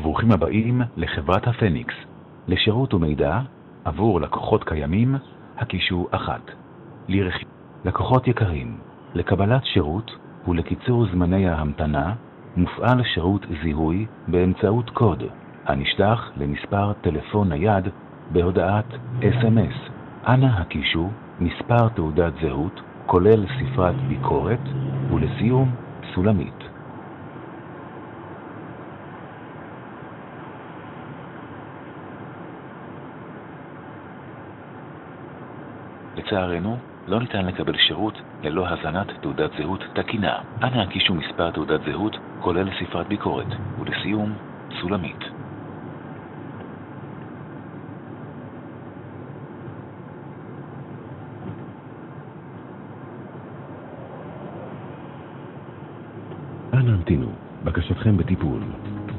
ברוכים הבאים לחברת הפניקס. לשירות ומידע עבור לקוחות קיימים, הקישו 1. לקוחות יקרים, לקבלת שירות ולקיצור זמני ההמתנה, מופעל שירות זיהוי באמצעות קוד, הנשלח למספר טלפון נייד בהודעת SMS. אנא הקישו מספר תעודת זהות, כולל ספרת ביקורת, ולסיום סולמית. לצערנו, לא ניתן לקבל שירות ללא הזנת תעודת זהות תקינה. אנא הקישו מספר תעודת זהות, כולל ספרת ביקורת, ולסיום סולמית. אנא המתינו, בקשתכם בטיפול.